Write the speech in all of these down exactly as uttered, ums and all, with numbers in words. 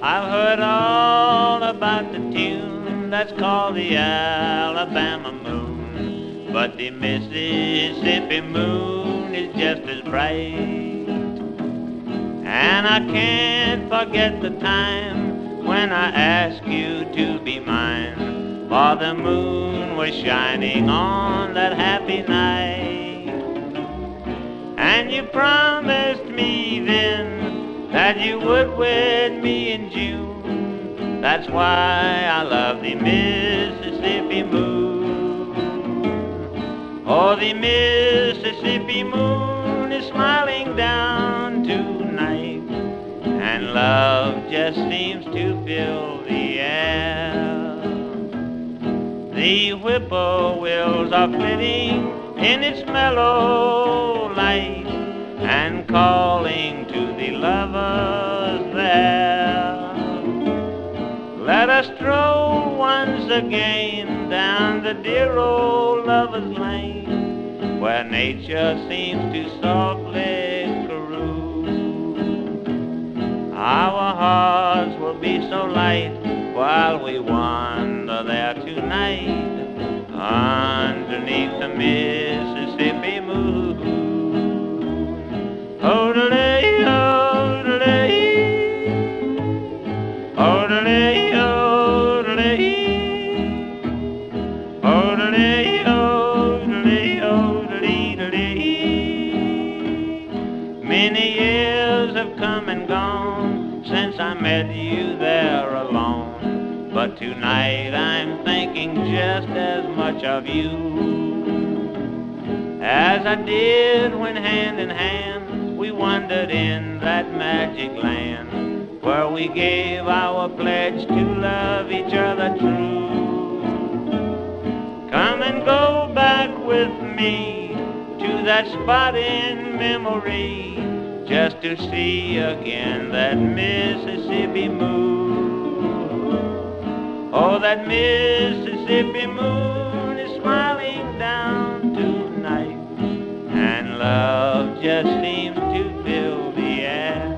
I've heard all about the tune that's called the Alabama moon, but the Mississippi moon is just as bright. And I can't forget the time when I asked you to be mine, for the moon was shining on that happy night. And you promised me then that you would wed me in June. That's why I love the Mississippi moon. Oh, the Mississippi moon is smiling down tonight, and love just seems to fill the air. The whippoorwills are flitting in its mellow light and calling to the lovers there. Let us stroll once again down the dear old lovers' lane, where nature seems to softly caress. Our hearts will be so light while we wander there tonight, underneath the Mississippi moon. Oh-de-lay, oh-de-lay, oh-de-lay, oh-de-lay, oh-de-lay, oh-de-lay, oh-de-lay-de-lay. Many years have come and gone since I met you there alone, but tonight I'm thinking just as much of you as I did when hand in hand we wandered in that magic land, where we gave our pledge to love each other true. Come and go back with me to that spot in memory, just to see again that Mississippi moon. Oh, that Mississippi moon is smiling down tonight, and love just seems to fill the air.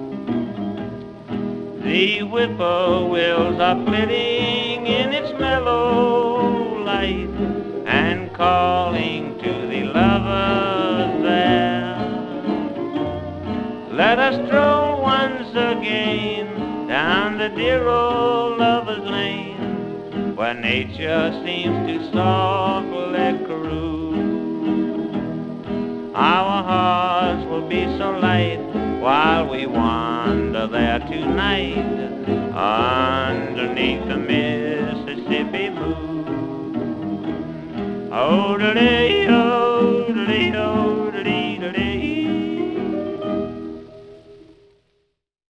The whippoorwills are flitting in its mellow light and calling to the lovers there. Let us stroll once again down the dear old lovers' lane, where nature seems to softly caress. Our hearts will be so light while we wander there tonight, underneath the